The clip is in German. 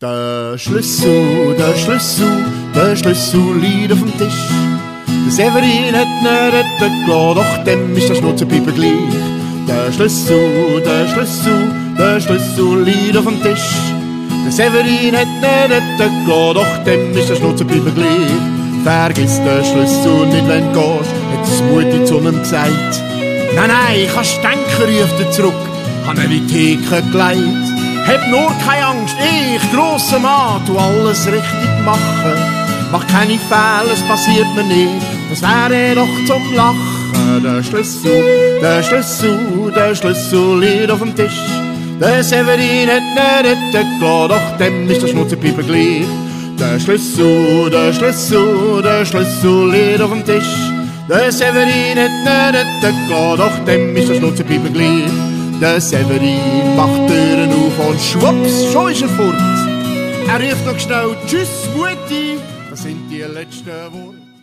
Der Schlüssel, der Schlüssel, der Schlüssel liegt auf dem Tisch. Der Severin hat ihn retten gelassen, doch dem ist der Schnurzenpieper gleich. Der Schlüssel, der Schlüssel, der Schlüssel liegt auf dem Tisch. Der Severin hat ihn retten gelassen, doch dem ist der Schnurzenpieper gleich. Vergiss den Schlüssel nicht, wenn du gehst, hat das Mutti zu ihm gesagt. Nein, nein, kannst denken, ruft er zurück, han er in die Theke gelegt. Hab nur keine Angst, ich, grosser Mann, tu alles richtig machen. Mach keine Fehler, es passiert mir nicht, das wäre doch zum Lachen. Der Schlüssel, der Schlüssel, der Schlüssel liegt auf dem Tisch. Der Severin hat ihn retten gelassen, doch dem ist der Schnurzenpieper gleich. Der Schlüssel, der Schlüssel, der Schlüssel liegt auf dem Tisch. Der Severin hat ihn retten gelassen, doch dem ist der Schnurzenpieper gleich. Der Severin macht Türen auf und schwupps, schon ist er fort. Er ruft noch schnell Tschüss, Mutti, das sind die letzten Worte.